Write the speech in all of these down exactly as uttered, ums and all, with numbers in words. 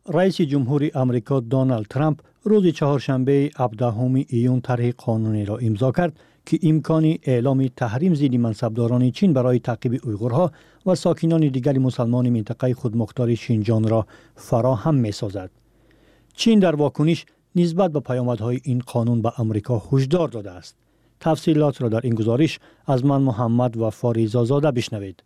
رئیس جمهور آمریکا دونالد ترامپ روز چهارشنبه هفدهم ایون طرح قانونی را امضا کرد که امکان اعلام تحریم ضد منصبداران چین برای تعقیب اویغورها و ساکنان دیگر مسلمان منطقه خودمختار شینجیانگ را فراهم می‌سازد. چین در واکنش نسبت به پیامدهای این قانون به آمریکا هشدار داده است. تفصیلات را در این گزارش از من محمد و فاریزاده بشنوید.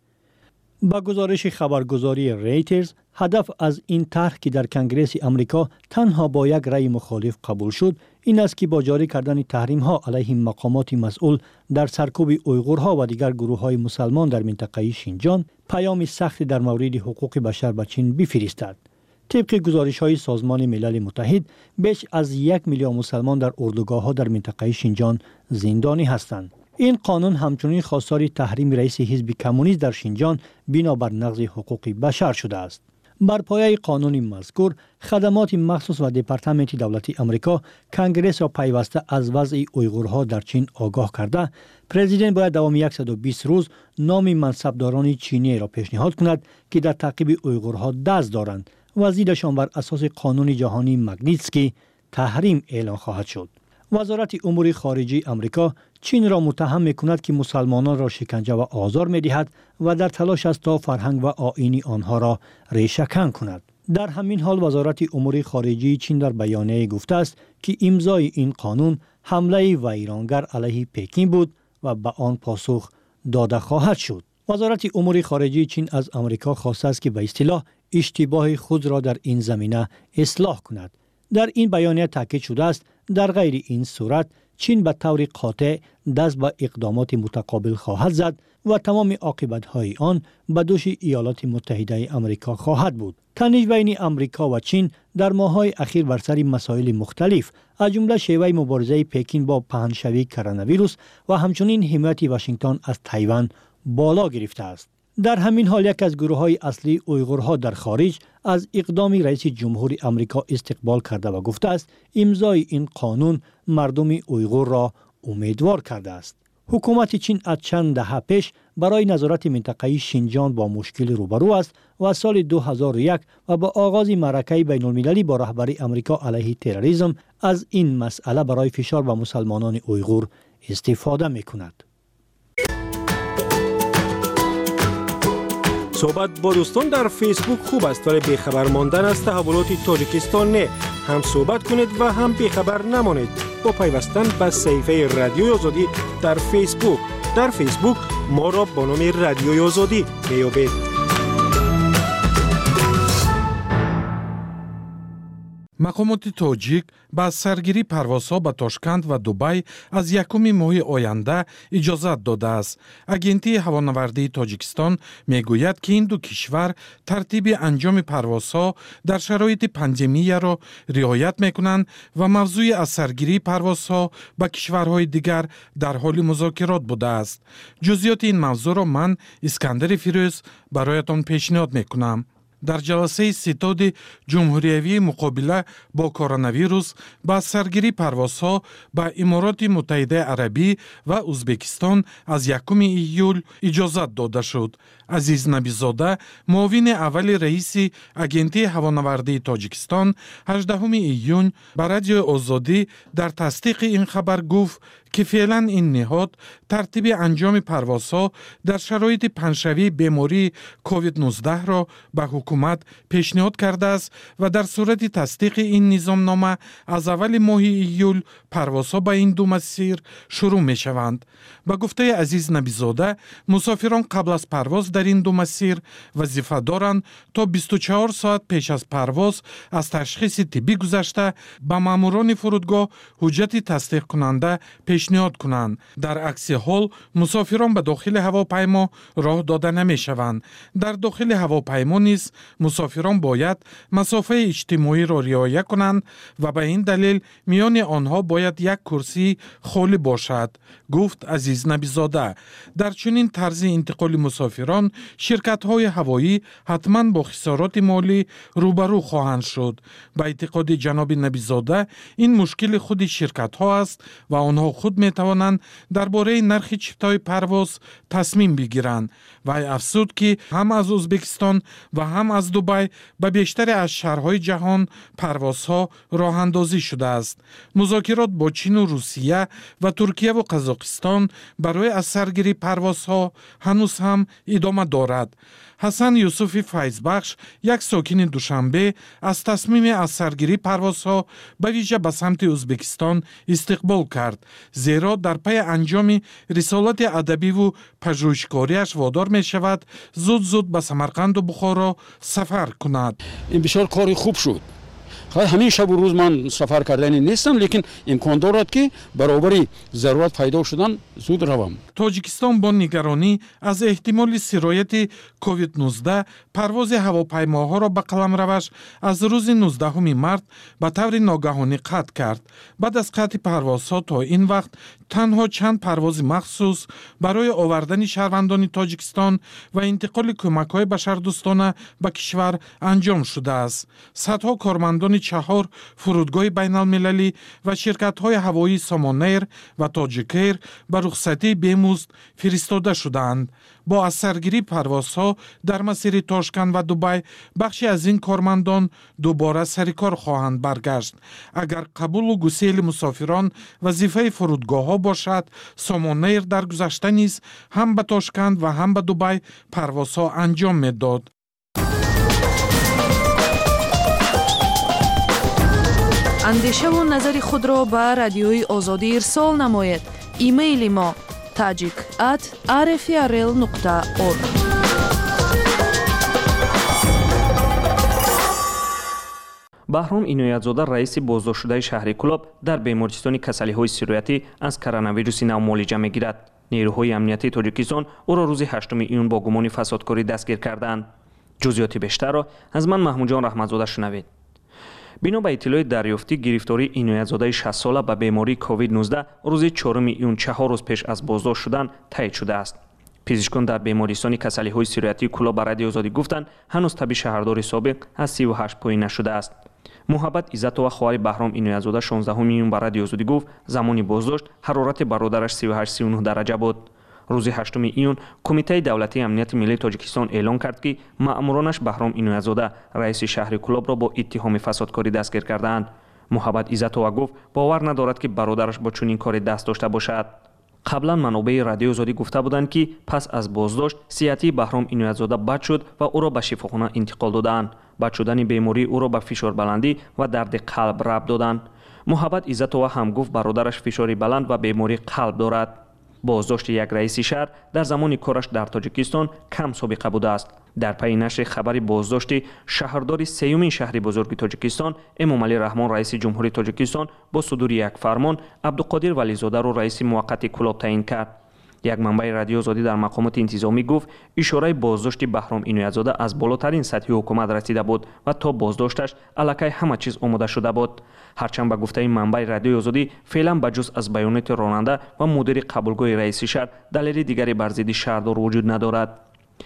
با گزارش خبرگزاری ریترز، هدف از این طرح که در کنگره آمریکا تنها با یک رأی مخالف قبول شد، این است که با جاری کردن تحریم ها علیه مقامات مسئول در سرکوب اویغورها و دیگر گروه های مسلمان در منطقه شینجیانگ، پیام سختی در مورد حقوق بشر به چین بفرستد. طبق گزارش های سازمان ملل متحد، بیش از یک میلیون مسلمان در اردوگاه ها در منطقه شینجیانگ زندانی هستند. این قانون همچنین خواستار تحریم رئیس حزب کمونیست در شینجیانگ بنابر نقض حقوق بشر شده است. بر پایه قانون مذکور، خدمات مخصوص و دپارتمنت دولتی آمریکا کنگره را پیوسته از وضع اویغورها در چین آگاه کرده، پرزیدنت باید دوام صد و بیست روز نام منصبداران چینی را پیشنهاد کند که در تعقیب اویغورها دست دارند و زیرشان بر اساس قانون جهانی مگنیتسکی تحریم اعلان خواهد شد. وزارت امور خارجه آمریکا چین را متهم می‌کند که مسلمانان را شکنجه و آزار می‌دهد و در تلاش است تا فرهنگ و آیین آنها را ریشه‌کن کند. در همین حال وزارت امور خارجه چین در بیانیه گفته است که امضای این قانون حمله ویرانگر علیه پکین بود و به آن پاسخ داده خواهد شد. وزارت امور خارجه چین از آمریکا خواسته است که به اصطلاح اشتباه خود را در این زمینه اصلاح کند. در این بیانیه تاکید شده است در غیر این صورت چین به طور قاطع دست به اقدامات متقابل خواهد زد و تمام عاقبت‌های آن به دوش ایالات متحده آمریکا خواهد بود. تنش بین آمریکا و چین در ماه‌های اخیر بر سر مسائل مختلف از جمله شیوه مبارزه پکین با پهنشوی کرونا ویروس و همچنین حمایت واشنگتن از تایوان بالا گرفته است. در همین حال یک از گروه‌های اصلی اویغورها در خارج از اقدام رئیس جمهور آمریکا استقبال کرده و گفته است امضای این قانون مردم اویغور را امیدوار کرده است. حکومت چین از چند دهه پیش برای نظارت منطقه شینجیانگ با مشکل روبرو است و سال دو هزار و یک و با آغاز معرکه بین المللی با رهبری آمریکا علیه تروریسم از این مسئله برای فشار بر مسلمانان اویغور استفاده می‌کند. صحبت با دوستان در فیسبوک خوب است ولی بیخبر ماندن از تحولات تاجیکستان نه. هم صحبت کنید و هم بیخبر نمانید با پیوستن به صفحه رادیوی آزادی در فیسبوک. در فیسبوک ما را با نام رادیوی آزادی میابید. مقامات تاجیک با سرگیری پروازها به تاشکند و دبی از یکم ماه آینده اجازت داده است. اگنتی هوانوردی تاجیکستان میگوید که این دو کشور ترتیب انجام پروازها در شرایط پاندمی را رعایت میکنند و موضوع از سرگیری پروازها به کشورهای دیگر در حال مذاکرات بوده است. جزئیات این موضوع را من اسکندر فیروز برایتان پیشنهاد میکنم. در جلسه ستاد جمهوریوی مقابله با کرونا ویروس با سرگیری پروازها به امارات متحده عربی و ازبکستان از یکم ایول اجازت داده شد. عزیز نبیزاده معاون اول رئیس اگنتی هوانوردی تاجیکستان هجدهم ایون به رادیو آزادی در تصدیق این خبر گفت که فعلا این نهاد ترتیب انجام پروازها در شرایط پنشوی بیماری کووید نوزده را به حکومت پیشنهاد کرده است و در صورت تصدیق این نظامنامه از اول ماه ایول پروازها به این دو مسیر شروع می شوند. به گفته عزیز نبیزاده مسافران قبل از پرواز در این دو مسیر وظیفه دارند تا بیست و چهار ساعت پیش از پرواز از تشخیص طبی گذشته به ماموران فرودگاه حجت تصدیق کننده پیشنهاد کنند. در عکس حال مسافران به داخل هواپیما راه داده نمی شوند. در داخل هواپیما نیز مسافران باید مسافه اجتماعی را رعایت کنند و به این دلیل میان آنها باید یک کرسی خالی باشد، گفت عزیز نبیزاده. در چنین طرز انتقال مسافران شرکت‌های هوایی حتما با خسارات مالی روبرو خواهند شد. به اعتقاد جناب نبیزاده این مشکل خود شرکت‌ها است و آنها خود زود میتوانند درباره نرخ چیفتای پرواز تصمیم بگیرند. وی افزود که هم از ازبکستان و هم از دبی به بیشتر از شهرهای جهان پروازها راه اندازی شده است. مذاکرات با چین و روسیه و ترکیه و قزاقستان برای از سرگیری پروازها هنوز هم ادامه دارد. حسن یوسفی فیضبخش، یک ساکن دوشنبه، از تصمیم از سرگیری پروازها به ویژه به سمت ازبکستان استقبال کرد، زیرا در پی انجام رسالت ادبی و پژوهشکاریش وادار می شود زود زود به سمرقند و بخارا سفر کند. این بسیار کاری خوب شد. همین شب و روز من سفر کردنی نیستم، لیکن امکان دارد که برابری ضرورت پیدا شدن زود روم. تاجیکستان با نگرانی از احتمال سرایت کووید نوزده پرواز هواپیماها را به قلمروش از روز نوزدهم مارس به طور ناگهانی قطع کرد. بعد از قطع پروازها تا این وقت تنها چند پرواز مخصوص برای آوردن شهروندان تاجیکستان و انتقال کمک‌های بشردوستانه به کشور انجام شده است. صدها کارمندان چهار فرودگاه بین المللی و شرکت‌های هوایی سامانیر و تاجیکیر به رخصتی بیمزد فرستاده شدند. با از سرگیری پروازها در مسیر تاشکند و دبی بخشی از این کارمندان دوباره سر کار خواهند برگشت. اگر قبول و گسیل مسافران وظیفه فرودگاه ها باشد، سامانیر در گذشته نیز هم به تاشکند و هم به دبی پروازها انجام میداد. اندیشه و نظر خود را به رادیوی آزادی ارسال نماید. ایمیل ما tajik at r f r l nokta org. بهرام اینایت‌زاده رئیس بازداشت شده شهر کلاب در بیمارستان کسلی‌های سرایتی از کرونا ویروس نو معالجه می‌گیرد. نیروهای امنیتی تاجیکستان او را روز هشتم ایون با گمان فسادکاری دستگیر کردند. جزئیات بیشتر را از من محمود جان رحمت‌زاده شنوید. بنا به اطلاع دریافتی، گرفتاری اینایت‌زاده شصت ساله به بیماری کووید نوزده روز چهارم ایون چهار روز پیش از بازداشت شدن تایید شده است. پزشکان در بیمارستان کسلی‌های سرایتی کلاب به رادیو آزادی گفتند هنوز طبی شهردار سابق از سی و هشت پایین نشده است. محبت عزت‌آوا خواهر بهرام اینایت‌زاده شانزدهم ایون به رادیو آزادی گفت زمانی بازداشت حرارت برادرش سی و هشت سی و نه درجه بود. روز هشتم ایون کمیته دولتی امنیت ملی تاجیکستان اعلام کرد که مأمورانش بهرام اینایت‌زاده رئیس شهر کلاب را با اتهام فسادکاری دستگیر کردند. محبت عزت‌آوا گفت باور ندارد که برادرش با چنین کاری دست داشته باشد. قبلا منابع رادیو آزادی گفته بودند که پس از بازداشت صحتی بهرام اینایت‌زاده بد شد و او را به شفاخانه انتقال دادند. بد شدن بیماری او را به فشار بلندی و درد قلب ربط دادند. محبت عزت‌آوا هم گفت برادرش فشار بلند و بیماری قلب دارد. بازداشت یک رئیس شهر در زمان کارش در تاجیکستان کم سابقه بوده است. در پی نشر خبر بازداشت شهردار سیومین شهر بزرگ تاجیکستان امامعلی رحمان رئیس جمهوری تاجیکستان با صدور یک فرمان عبدالقادر ولیزاده را رئیس موقت کلاب تعیین کرد. یک منبع رادیو آزادی در مقامات انتظامی گفت اشاره بازداشت بهرام اینایت‌زاده از بالاترین سطح حکومت رسیده بود و تا بازداشتش الکی همه چیز آماده شده بود. هرچند به گفته این منبع رادیو آزادی فعلا بجز از بیانات راننده و مدیر قبولگاه رئیس شهر دلیل دیگری بر ضد شهردار وجود ندارد.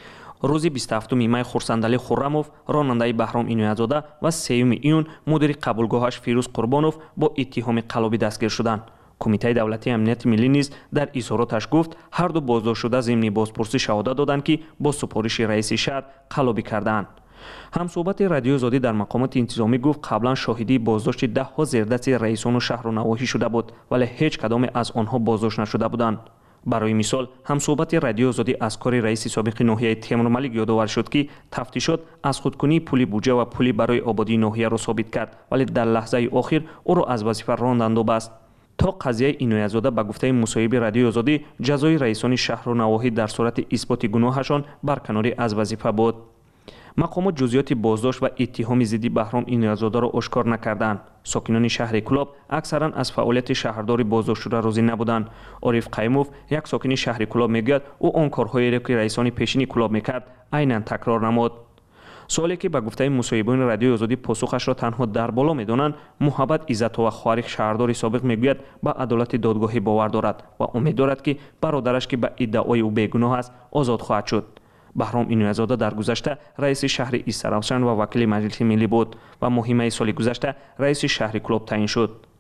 روز بیست و هفتم می خورسندعلی خرموف راننده بهرام اینایت‌زاده و سیوم ایون مدیر قبولگاهش فیروز قربانوف با اتهام قلابی دستگیر شدند. کمیته دولتی امنیت ملی نیز در اظهاراتش گفت هر دو بازداشت شده ضمن بازپرسی شهادت دادند که با سپارش رئیس شهر قلابی کردند. همصحبت رادیو آزادی در مقامات انتظامی گفت قبلا شاهدی بازداشت ده ها زیردست رئیسان و شهر و نواحی شده بود ولی هیچ کدام از آنها بازداشت نشده بودند. برای مثال همصحبت رادیو آزادی از کار رئیس سابق ناحیه تیمور ملیک یادآور شد که تفتیشات از خودکنی پول بودجه و پولی برای آبادی ناحیه را ثابت کرد ولی در لحظه آخر او را از وظیفه راندند و بست. تا قضیه اینایت‌زاده به گفته مصاحب رادیو آزادی جزای رئیسان شهر و نواحی در صورت اثبات گناهشان برکناری از وظیفه بود. مقامات جزئیات بازداشت و اتهام ضد بهرام اینایت‌زاده را آشکار نکردند. ساکنان شهر کلاب اکثرا از فعالیت شهرداری بازداشت شده راضی نبودند. عارف قیموف یک ساکن شهر کلاب میگوید او آن کارهایی را که رئیسان پیشین کلاب میکرد عیناً تکرار نمود. سوالی که به گفته مصاحبان رادیو آزادی پاسخش را تنها در بالا می‌دانند، محبت عزت‌آوا خواهر شهردار سابق میگوید به عدالت دادگاهی باور دارد و امید دارد که برادرش که به ادعای او بیگناه است آزاد خواهد شد. بهرام اینایت‌زاده در گذشته رئیس شهر ایستراوشن و وکیل مجلس ملی بود و ماه می سال گذشته رئیس شهر کلاب تعیین شد.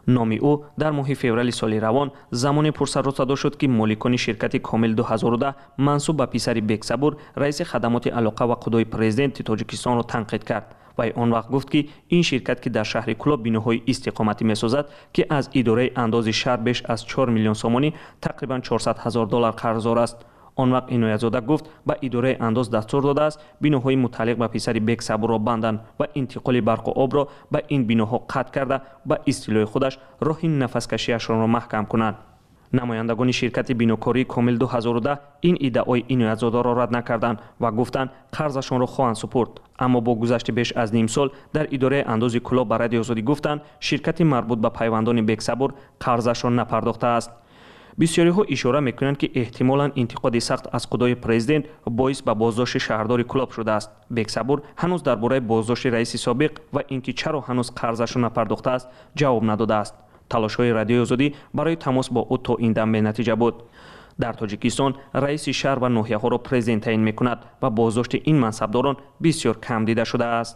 номи ӯ дар моҳи феврали соли равон замоне пурсару садо шуд ки моликони ширкати Комил ду ҳазору даҳ мансуб ба писари Бексабур раиси хадамоти алоқа ва қудои президенти Тоҷикистонро танқид кард. вай он вақт гуфт ки ин ширкат ки дар шаҳри Кӯлоб биноҳои истиқоматӣ месозад ки аз идораи андози шаҳр беш аз чор миллион сомонӣ тақрибан чорсад ҳазор доллар қарздор аст. он вақт Иноятзода гуфт ба идораи андоз дастур додааст биноҳои муталлиқ ба писари Бексабурро банданд ва интиқоли барқу обро ба ин биноҳо қатъ карда ба истилои худаш роҳи нафаскашиашонро маҳкам кунанд. намояндагони ширкати бинокории Комил ду ҳазору даҳ ин иддаои Иноятзодаро рад накарданд ва гуфтанд қарзашонро хоҳанд супурд. аммо бо гузашти беш аз ним сол дар идораи андози Кӯлоб ба Радиои Озодӣ гуфтанд ширкати марбут ба пайвандони Бексабур қарзашон напардохтааст. бисёриҳо ишора мекунанд ки эҳтимолан интиқоди сахт аз қудои президент боис ба боздошти шаҳрдори Кӯлоб шудааст. Бексабур ҳанӯз дар бораи боздошти раиси собиқ ва ин ки чаро ҳанӯз қарзашро напардохтааст ҷавоб надодааст. талошҳои Радиои Озодӣ барои тамос бо ӯ то ин дам бенатиҷа буд. дар Тоҷикистон раиси шаҳр ва ноҳияҳоро президент таъин мекунад ва боздошти ин мансабдорон бисёр кам дида шудааст.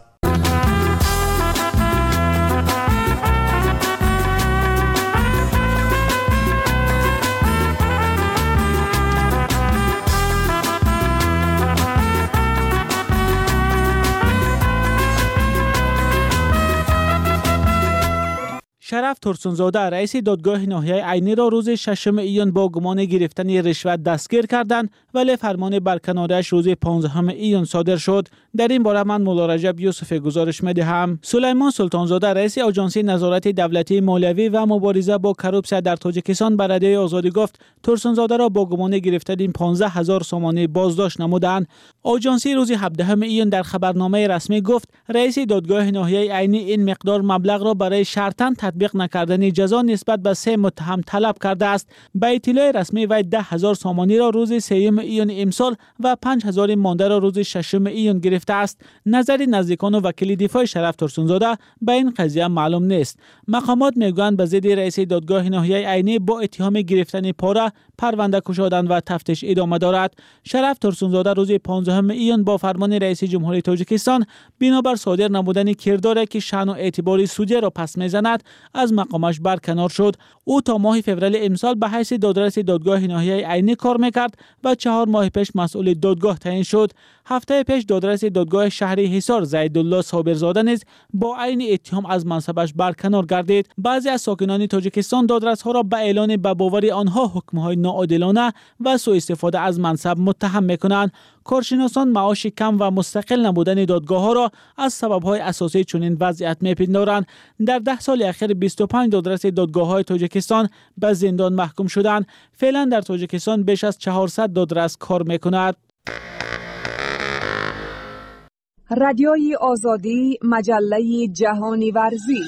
شرف ترسونزاده رئیس دادگاه ناحیه عینی را روز ششم ایون با گمان گرفتن رشوت دستگیر کردند ولی فرمان برکناریش روز پانزدهم ایون صادر شد. در این باره من مولا رجب یوسف گزارش می‌دهم. سلیمان سلطانزاده رئیس آژانس نظارت دولتی مالیوی و مبارزه با کروپسیا در تاجیکستان به رادیوی آزادی گفت ترسونزاده را با گمان گرفتن پانزده هزار سامانه بازداشت نمودند. آژانس روز هفدهم ایون در خبرنامه رسمی گفت رئیس دادگاه ناحیه عینی این مقدار مبلغ را برای شرطاً تطبیق نکردن جزا نسبت به سه متهم طلب کرده است. به اطلاع رسمی وی ده هزار سامانی را روز سوم ایون امسال و پنج هزار مانده را روز ششم ایون گرفته است. نظر نزدیکان و وکیل دفاع شرف ترسونزاده به این قضیه معلوم نیست. مقامات میگویند به ضد رئیس دادگاه ناحیه عینی با اتهام گرفتن پاره پرونده گشودند و تفتیش ادامه دارد. شرف ترسونزاده روز پانزدهم ایون با فرمان رئیس جمهوری تاجیکستان بنابر صادر نمودن کرداری که شأن و اعتبار سودی را پس میزند از مقامش برکنار شد. او تا ماه فوریه امسال به حیث دادرس دادگاه ناحیه عینی کار میکرد و چهار ماه پیش مسئول دادگاه تعیین شد. هفته پیش دادرس دادگاه شهری حصار زیدالله صابرزاده نیز با عین اتهام از منصبش برکنار گردید. بعضی از ساکنان تاجیکستان دادرس‌ها را به اعلان به باور آنها حکم‌های ناعادلانه و سوء استفاده از منصب متهم می‌کنند. کارشناسان معاش کم و مستقل نبودن دادگاه‌ها را از سبب‌های اساسی چنین وضعیت می‌پندارند. در ده سال اخیر بیست و پنج دادرس دادگاه‌های تاجیکستان به زندان محکوم شدند. فعلا در تاجیکستان بیش از چهارصد دادرس کار می‌کند. رادیوی آزادی، مجله جهانی ورزش.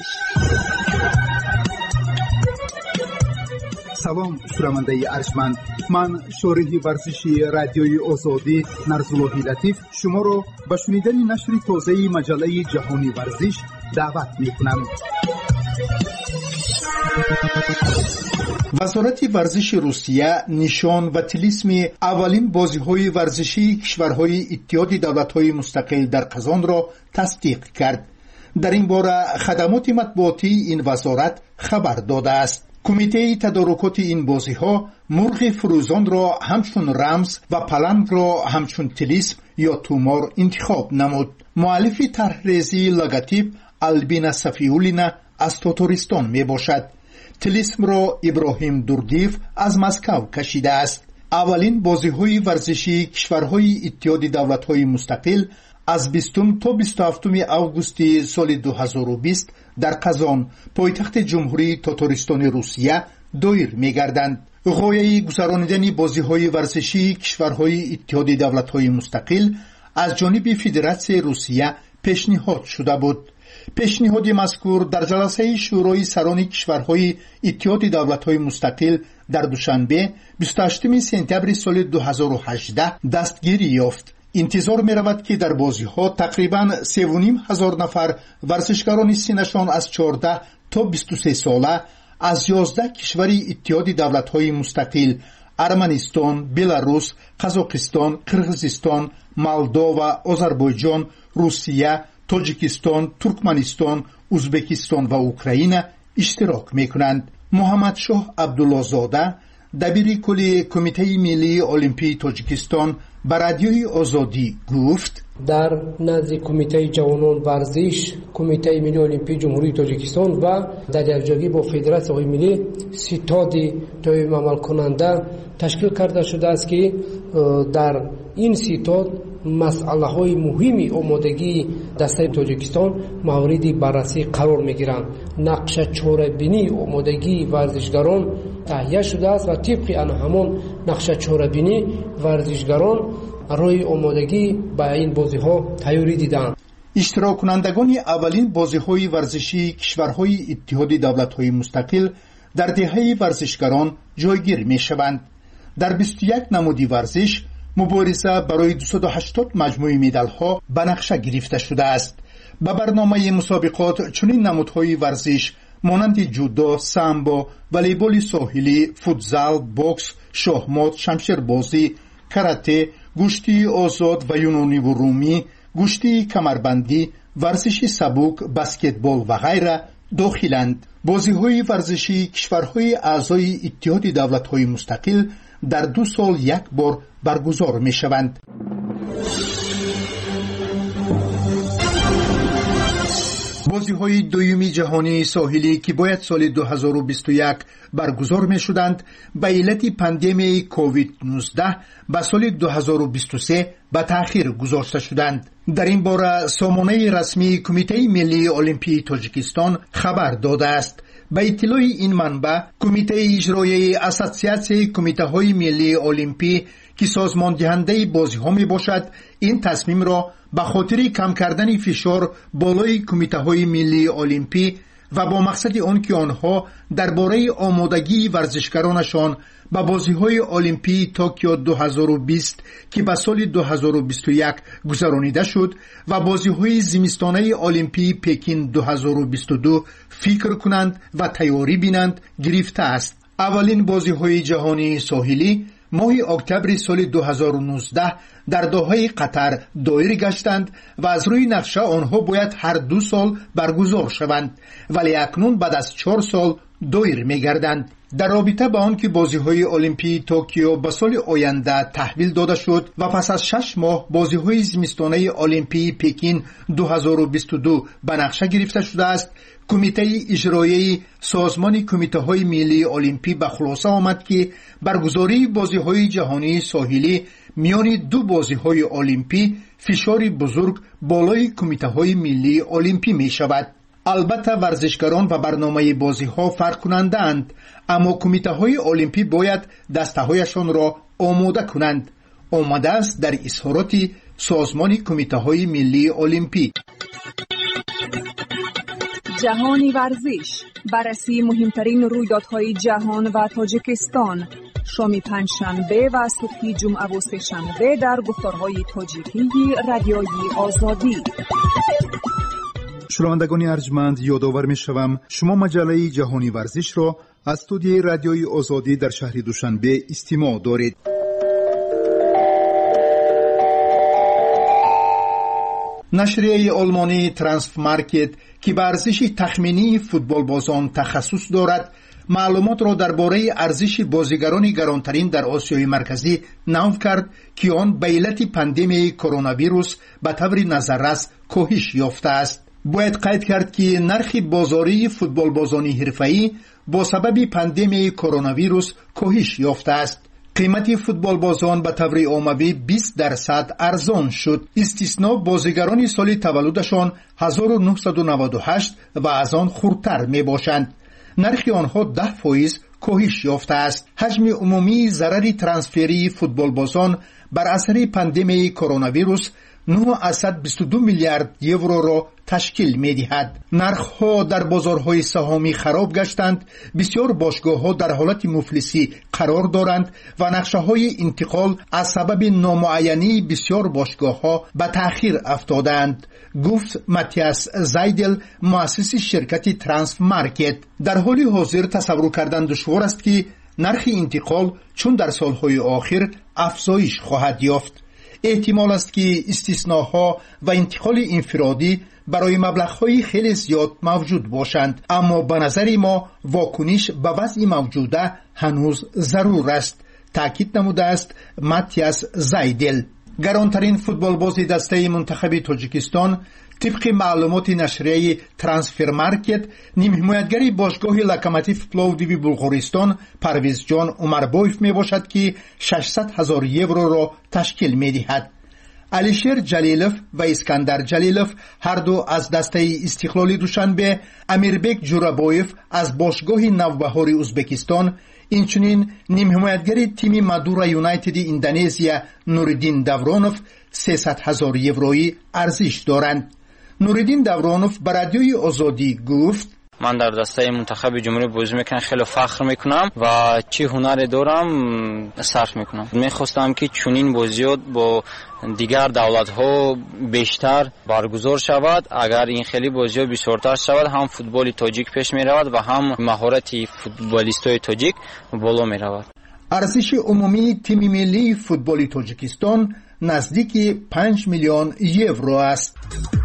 سلام شنونده ارجمند، من شارح ورزشی رادیوی آزادی نرزالله لطیف شما را به شنیدن نشر تازه مجله جهانی ورزش دعوت می‌کنم. وزارت ورزش روسیه نشان و طلسم اولین بازی‌های ورزشی کشورهای اتحاد دولت‌های مستقل در قزان را تصدیق کرد. در این باره خدمات مطبوعاتی این وزارت خبر داده است. کمیته تدارکات این بازی‌ها مرغ فروزان را همچون رمز و پلنگ را همچون طلسم یا تومار انتخاب نمود. مؤلف طرح‌ریزی لوگوتیپ البینا صفی‌اولینا از تاتارستان می باشد. طلسم را ابراهیم دوردیف از مسکو کشیده است. اولین بازی‌های ورزشی کشورهای اتحاد دولت‌های مستقل از بیستم تا بیست و هفتم آگوست سال دو هزار و بیست در قزان پایتخت جمهوری تاتارستان روسیه دایر می‌گردند. غایه گذراندن بازی‌های ورزشی کشورهای اتحاد دولت‌های مستقل از جانب فدراسیون روسیه پیشنهاد شده بود. پیشنهاد مذکور در جلسه شورای سران کشورهای اتحاد دولت‌های مستقل در دوشنبه بیست و هشتم سپتامبر سال دو هزار و هجده دستگیری یافت. انتظار می‌رود که در بازی‌ها تقریباً سه و نیم هزار نفر ورزشکاران سنشان از چهارده تا بیست و سه ساله از یازده کشور اتحاد دولت‌های مستقل ارمنستان، بلاروس، قزاقستان، قرغیزستان، مولداوا، آذربایجان، روسیه، تاجیکستان، ترکمنستان، ازبکستان و اوکراین اشتراک میکنند. محمد شاه عبدالله زاده دبیر کل کمیته ملی المپی تاجیکستان به رادیوی آزادی گفت: در نزد کمیته جوانان ورزش کمیته ملی المپی جمهوری تاجیکستان و در یکجایی با فدراسیون ملی ستاد تایم عمل کننده تشکیل کرده شده است که در این ستاد مسئله های مهمی آمادگی دسته تاجیکستان مورد بررسی قرار می گیرند. نقشه چاره‌بینی آمادگی ورزشگران تهیه شده است و طبق آن همان نقشه چاره‌بینی ورزشگران روی آمادگی به این بازی ها تیاری دیدند. اشتراک کنندگان اولین بازی های ورزشی کشورهای اتحاد دولت های مستقل در دهه ورزشگران جایگیر می شوند. در بیست و یک نمودی ورزش مبارزه برای دویست و هشتاد مجموعه مدال ها به نقشه گرفته شده است. به برنامه مسابقات چنین نمودهای ورزش مانند جودو، سامبو، والیبال ساحلی، فوتزال، بوکس، شاهمات، شمشیربازی، کاراته، گوشتی آزاد و یونانی و رومی، گوشتی کمربندی، ورزش سبک، بسکتبال و غیره داخلند. بازی‌های ورزشی کشورهای اعضای اتحاد دولت‌های مستقل در دو سال یک بار برگزار می‌شوند. بازی‌های دویمی جهانی ساحلی که باید سال دو هزار و بیست و یک برگزار می‌شدند به علت پاندمی کووید نوزده به سال دو هزار و بیست و سه به تأخیر گذاشته شدند. در این باره سامانه رسمی کمیته ملی المپی تاجیکستان خبر داده است. به اطلاع این منبع کمیته اجرایی اساسیاسیون کمیته‌های ملی المپی که سازمان دهنده بازی‌ها میباشد این تصمیم را به خاطر کم کردن فشار بالای کمیته‌های ملی المپی و با مقصد آن که آنها درباره آمادگی ورزشکارانشان به بازی‌های المپی توکیو دو هزار و بیست که به سال دو هزار و بیست و یک گذرانیده شد و بازی‌های زمستانه المپی پکین دو هزار و بیست و دو فکر کنند و تیاری بینند گرفته است. اولین بازی‌های جهانی ساحلی ماه اکتبر سال دو هزار و نوزده در دوحه قطر دایر گشتند و از روی نقشه آنها باید هر دو سال برگزار شوند، ولی اکنون بعد از چهار سال دایر می‌گردند. در رابطه با آن که بازی‌های المپی توکیو به سال آینده تحویل داده شد و پس از شش ماه بازی‌های زمستانه المپی پکین دو هزار و بیست و دو به نقشه گرفته شده است، کمیته اجرایی سازمان کمیته‌های ملی المپی به خلاصه آمد که برگزاری بازی‌های جهانی ساحلی میان دو بازی‌های المپی فشار بزرگ بالای کمیته‌های ملی المپی می‌شود. البته ورزشکاران و برنامه بازی‌ها فرق کننده اند، اما کمیته‌های المپی باید دسته‌هایشان را آماده کنند. آماده است در اظهارات سازمان کمیته‌های ملی المپی. جهانی ورزش، بررسی مهمترین رویدادهای جهان و تاجیکستان، شام پنجشنبه و صبح جمعه و سه‌شنبه در گفتارهای تاجیکی رادیوی آزادی. شنوندگان ارجمند، یادآور می‌شوم شما مجله جهانی ورزش را از استودیوی رادیوی آزادی در شهر دوشنبه استماع دارید. نشریه آلمانی ترانسفرمارکت که به ارزش تخمینی فوتبال بازان تخصص دارد، معلومات را درباره ارزش بازیگران گرانترین در آسیای مرکزی نقل کرد که آن به علت پاندمی کرونا ویروس به طور نظررس کاهش یافته است. باید قید کرد که نرخ بازاری فوتبال بازانی حرفه‌ای با سبب پاندمی کرونا ویروس کاهش یافته است. قیمت فوتبال بازان به طور عمومی بیست درصد ارزان شد، استثنا بازیگران سال تولدشان هزار و نهصد و نود و هشت و از آن خردتر می باشند. نرخ آنها ده فیصد کاهش یافته است. حجم عمومی ضرر ترانسفری فوتبال بازان بر اثر پاندمی کرونا ویروس نهصد و بیست و دو میلیارد یورو را تشکیل می دهد. نرخ ها در بازارهای سهامی خراب گشتند، بسیار باشگاه ها در حالت مفلسی قرار دارند و نقشه های انتقال از سبب نامعینی بسیار باشگاه ها به تأخیر افتادند، گفت ماتیاس زایدل، مؤسس شرکت ترانسفرمارکت. در حال حاضر تصور کردن دشوار است که نرخ انتقال چون در سالهای آخر افزایش خواهد یافت. احتمال است که استثناها و انتقال انفرادی برای مبلغ‌های خیلی زیاد موجود باشند، اما به نظر ما واکنش به وضع موجوده هنوز ضرور است، تاکید نموده است ماتیاس زایدل. گرانترین فوتبال بازی دسته منتخب تاجیکستان طبق معلومات نشریه ترانسفر مارکت نیم حمایتگر باشگاه لوکوموتیو پلوودیو بلغارستان پرویز جان عمربایف می باشد که ششصد هزار یورو را تشکیل می دهد. علیشیر جلیلوف و اسکندر جلیلوف هر دو از دسته استقلال دوشنبه، امیربک جورابایف از باشگاه نوبهار ازبکستان، اینچنین نیم حمایتگر تیم مادورا یونایتد اندونزیا نوردین دورانوف سیصد هزار یورویی ارزش دارند. نوردین دورانوف به رادیوی آزادی گفت: من در دسته منتخب جمهوری بازی میکنم، خیلی فخر میکنم و چی هنری دارم صرف میکنم. میخواستم که چنین بازیات با دیگر دولت ها بیشتر برگزار شود. اگر این خیلی بازی ها بسیارتر شود، هم فوتبال تاجیک پیش میرود و هم مهارت فوتبالیست های تاجیک بالا میرود. ارزش عمومی تیم ملی فوتبال تاجیکستان نزدیک پنج میلیون یورو است.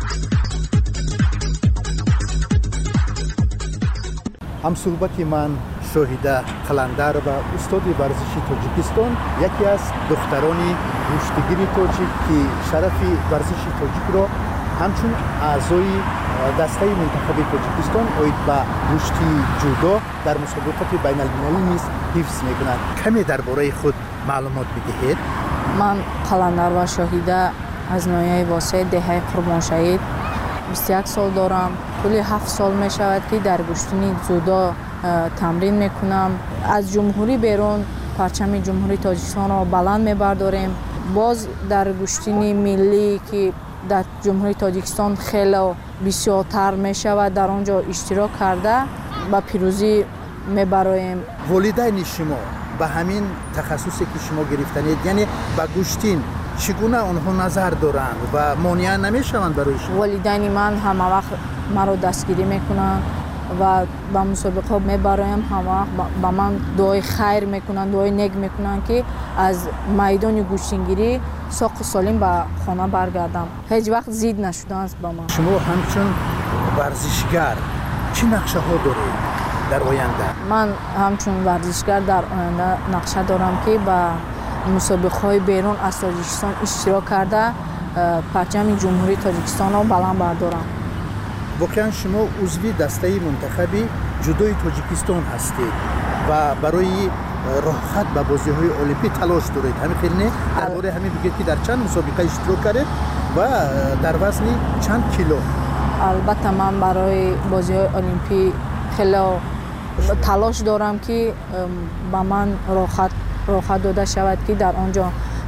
هم صحبت من شاهده قلندر و استاد ورزشی تاجیکستان، یکی از دختران رشدگیر تاجیک که شرف ورزش تاجیک را همچون اعضای دسته منتخب تاجیکستان اوید به رشد جودو در مسابقات بین المللی نیز حفظ میکنند. کمی درباره خود معلومات بدهید. من قلندر و شاهده از ناحیه واسه دهه قربان شهید بیست و یک سال دارم. کلی هفت سال می شود که در گشتنی جودو تمرین میکنم. از جمهوری بیرون پرچم جمهوری تاجیکستان را بلند میبرداریم. باز در گشتنی ملی که در جمهوری تاجیکستان خیلی بسیارتر می شود، در آنجا اشتراک کرده با پیروزی میبریم. والدین شما به همین تخصصی که شما گرفتنید، یعنی به گشتین چگونه آنها نظر دارند و مانع نمیشوند برای شما؟ والدین من همه وقت مرا دستگیری میکنن و به مسابقه میبرایم، همه وقت به من دعای خیر میکنن، دعای نیک میکنن که از میدان گوشتینگیری ساق و سالم به خانه برگردم. هیچ وقت زید نشدن است با من. شما همچون ورزشگر چه نقشه ها دارید در آینده؟ من همچون ورزشگر در آینده نقشه دارم که با مسابقه های بیرون از تاجیکستان اشتراک کرده پرچم جمهوری تاجیکستان را بلند بردارم. واقعا شما عضو دسته منتخب جودوی تاجیکستان هستید و برای راحت به بازی های المپیک تلاش دارید، همین خیلی نه؟ درباره همین بگید که در چند مسابقه اشتراک کردید و در وزن چند کیلو؟ البته من برای بازی های المپیک خیلی تلاش دارم که با من راحت راحت داده شود که در آنجا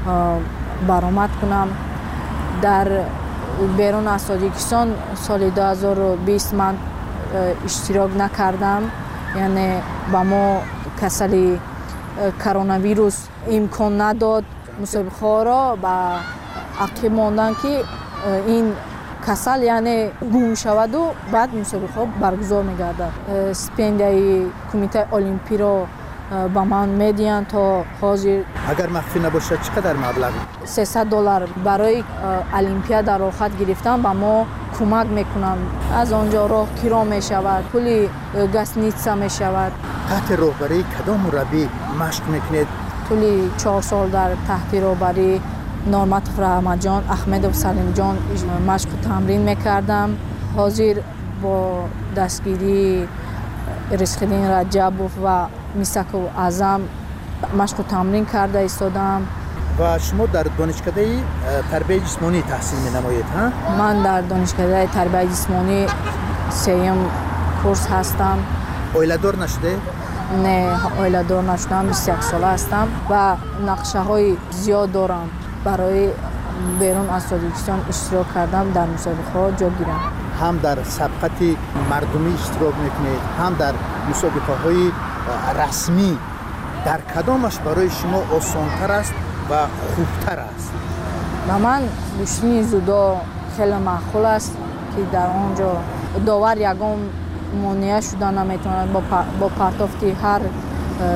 برآمد کنم. در بیرون از تاجیکستان سال دو هزار و بیست من اشتراک نکردم، یعنی با ما کسل کرونا ویروس امکان نداد مسابقه را با عقب ماندن که این کسل یعنی گم شود و بعد مسابقه برگزار میگردد. استیپندیای کمیته المپیک را با من میدین تا حاضر. اگر مخفی نباشه چقدر مبلغ؟ سیصد دلار برای المپیاد در راحت گرفتن با ما کمک میکنن. از آنجا راه کرا میشود، پول گاسنیتسا میشود. تحت راهبری کدام مربی مشق میکنید؟ طول چهار سال در تحت راهبری نورماتوف رحمت جان، احمد و سلیم جان مشق و تمرین میکردم. حاضر با دستگیری رزقالدین رجبوف و میساک و اعظم مشق و تمرین کرده ایستادم. و شما در دانشکده تربیت جسمانی تحصیل می‌نمایید ها؟ من در دانشکده تربیت جسمانی سیم کورس هستم. اویله دار نشده؟ نه، اویله دار نشدم. بیست و یک ساله هستم و نقشه های زیاد دارم برای بیرون از تاجیکستان اشتراک کردم در مسابقه ها جا گیرم. هم در سبقت مردمی اشتراک میکنید، هم در مسابقه های رسمی. در کدامش برای شما آسانتر است و خوبتر است؟ با من گشتنی جودو خیلی معقول است که در آنجا داور یگان مانع شدن نمیتواند با با پرتافت هر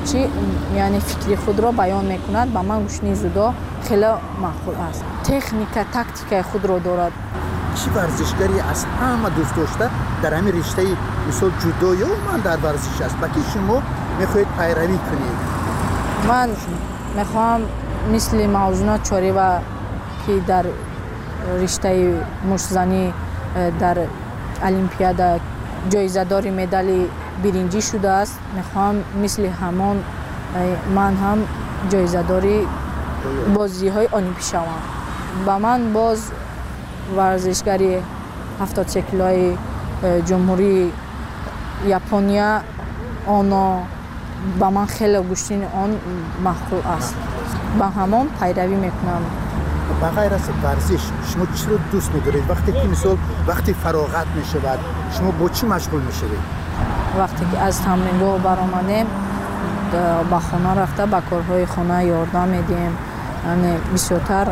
چی یعنی فکری خود را بیان میکند. با من گوشنی زودا خیلی معقول است. تکنیک تاکتیک خود را دارد. چی ورزشگری از همه دوست داشته در همین رشته مثل جودو یا من در ورزش است با که شما میخواهید پیروی کنید؟ من میخوام مثل موضوعات چوریوا که در رشته مشتزنی در المپیاد جایزه داری مدال برنجی شده است. میخوام مثل همان من هم جایزه داری بازی های المپیک شوم. با من باز ورزشگری هفتاد سه کیلوی جمهوری ژاپنیا آن با من خیلی گوشتین آن معقول است. با همان پیروی میکنم. بغیر از ورزش شما چی رو دوست می‌دارید؟ وقتی که مثلا وقتی فراغت میشود شما با چی مشغول میشوید؟ وقتی که از تمرینگاه برآمدیم با خانه رفته با کارهای خانه یاردم میدیم. یعنی بسیارتر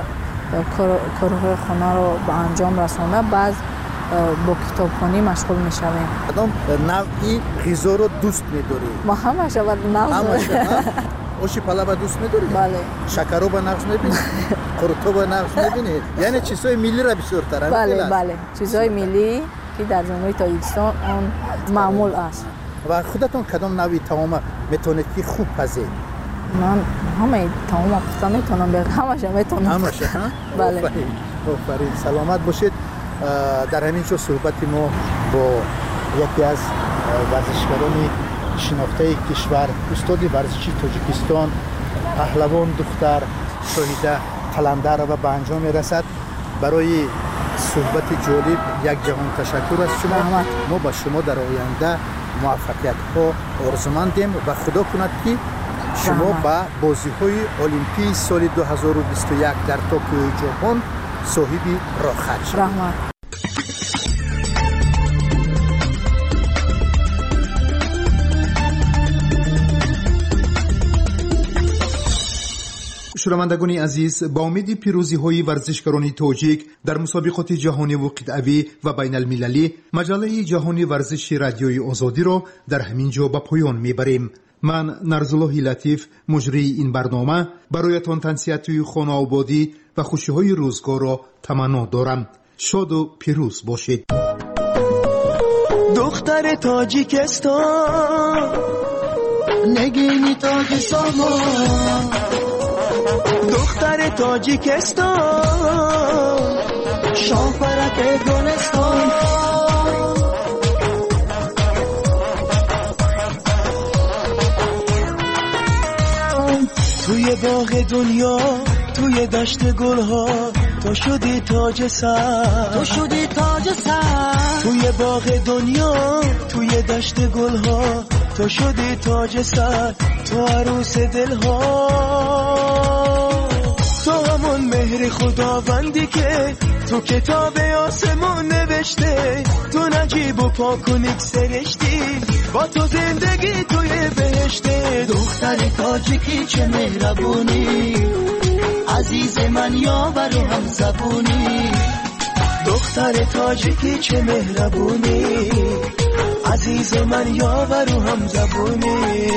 کارهای خانه رو به انجام رسانده بعد با کتابخوانی مشغول میشویم. کدام نوعی غذا رو دوست می‌دارید؟ ما همش و نغز آشی پلو دوست می‌دارید؟ بله. شکر رو به نغز می‌بینید؟ قرطو به نغز می‌بینید؟ یعنی چیزهای ملی را بسیارتر بله بله چیزهای ملی که در جمهوری تاجیکستان آن معمول است. و خودتون کدام نوعی طعام میتونید که خوب پزید؟ من همه طعام پخته میتونم بگم همش میتونم. همش ها؟ بله. آفرین سلامت باشید. در همین جا صحبت ما با یکی از ورزشکاران شناخته کشور استاد ورزشی تاجیکستان پهلوان دختر شاهیده قلندر را به انجام میرسد. برای صحبت جالب یک جهان تشکر از شما. ما با شما در آینده موفقیت ها آرزومندیم و خدا کند که شما با بازی های المپیک سال دو هزار و بیست و یک در توکیو ژاپن صاحب راحت شوید. رحمت. شنوندگان عزیز، با امید پیروزی های ورزشکاران تاجیک در مسابقات جهانی و قطعی و بین المللی مجله جهانی ورزش رادیوی آزادی را در همین جا به پایان میبریم. من نرزالله لطیف مجری این برنامه برایتان تنسیتی خانه آبادی و خوشی های روزگار را تمنا دارم. شاد و پیروز باشید. دختر تاجیکستان نگینی تاج سامان، دختر تاجیکستان شاپرک گلستان، توی باغ دنیا توی دشت گلها تو شدی تاج سر، تو شدی تاج سر، توی باغ دنیا توی دشت گلها تو شدی تاج سر، تو عروس دلها، تو همون مهر خداوندی که تو کتاب آسمون نوشته، تو نجیب و پاک و نیک سرشتی، با تو زندگی توی بهشته. دختر تاجیکی چه مهربونی، عزیز من یاور و هم زبونی، دختر تاجیکی چه مهربونی، عزیز من یاور و هم زبونی.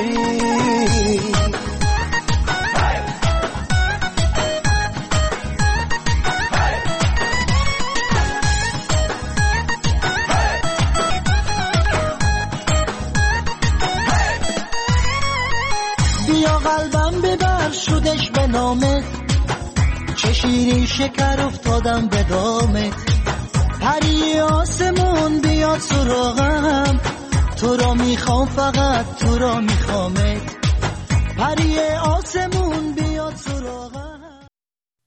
بیا قلبم ببر شدش به نامت، چه شیرین شکر افتادم به دامت، پری آسمون بیاد سراغم، تو را میخوام فقط تو را میخوامت، پری آسمون بیاد سراغم.